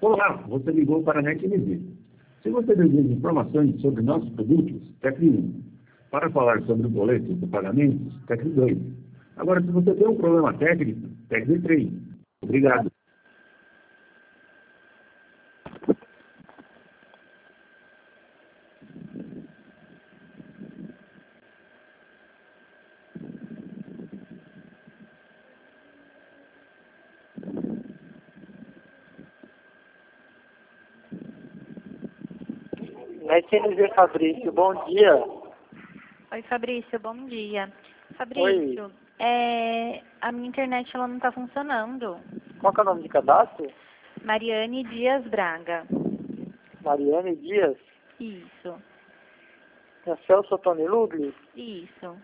Olá, você ligou para a NetMD. Se você deseja informações sobre nossos produtos, tecle 1. Para falar sobre boletos e pagamentos, tecle 2. Agora, se você tem um problema técnico, tecle 3. Obrigado. NetMD Fabrício, bom dia. Oi, Fabrício, bom dia. Oi. Fabrício, a minha internet ela não está funcionando. Qual que é o nome de cadastro? Mariane Dias Braga. Mariane Dias? Isso, É Celso Tony Lugli? isso.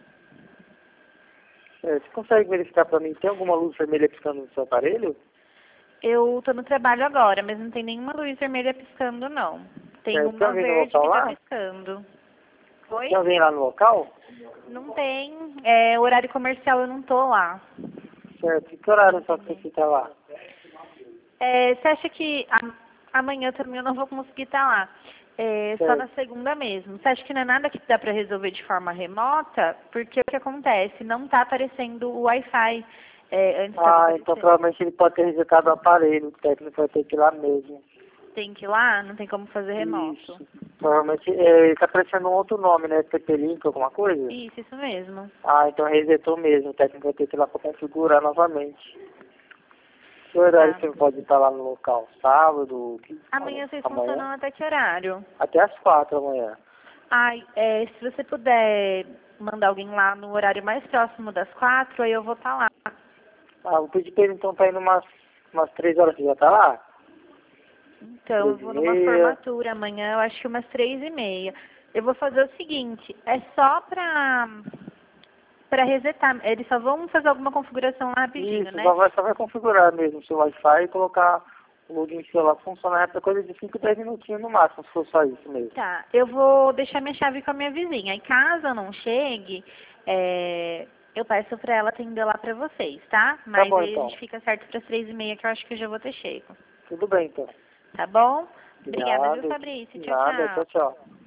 Você consegue verificar para mim, tem alguma luz vermelha piscando no seu aparelho? Eu tô no trabalho agora, mas não tem nenhuma luz vermelha piscando, não. Tem Tem uma alguém no verde local que tá lá? piscando. Oi? Tem alguém lá no local? Não tem. Horário comercial eu não tô lá. Certo. E que horário só você fica lá? Você acha que amanhã também eu não vou conseguir estar lá? Só Certo. na segunda mesmo. Você acha que não é nada que dá para resolver de forma remota? Porque o que acontece? Não está aparecendo o Wi-Fi. Antes estava Então aparecendo. provavelmente ele pode ter resetado o aparelho, o técnico vai ter que ir lá mesmo. Tem que ir lá? Não tem como fazer remoto. Isso. Provavelmente ele tá aparecendo um outro nome, né? TP-Link, alguma coisa? Isso mesmo. Então resetou mesmo, o técnico vai ter que ir lá para configurar novamente. Que horário Tá. você pode estar lá no local? Sábado? Amanhã vocês Amanhã? funcionam até que horário? Até às 4 amanhã. Se você puder mandar alguém lá no horário mais próximo das 4, aí eu vou estar lá. Vou pedir pra ele então tá indo umas 3 horas, você já tá lá? Então, eu vou numa 3h30. formatura amanhã, eu acho que umas 3h30. Eu vou fazer o seguinte, é só pra resetar. Eles só vão fazer alguma configuração lá rapidinho, Isso, né? só vai configurar mesmo o seu Wi-Fi e colocar o login seu lá funcionar para coisa de 5, 10 minutinhos no máximo, se for só isso mesmo. Tá, eu vou deixar minha chave com a minha vizinha. E caso eu não chegue, eu peço pra ela atender lá pra vocês, tá? Mas bom, aí então. a gente fica certo pras 3h30, que eu acho que eu já vou ter chego. Tudo bem, então. Tá bom? Obrigada, viu, Nada, Fabrício? Tchau, nada, tchau. tchau.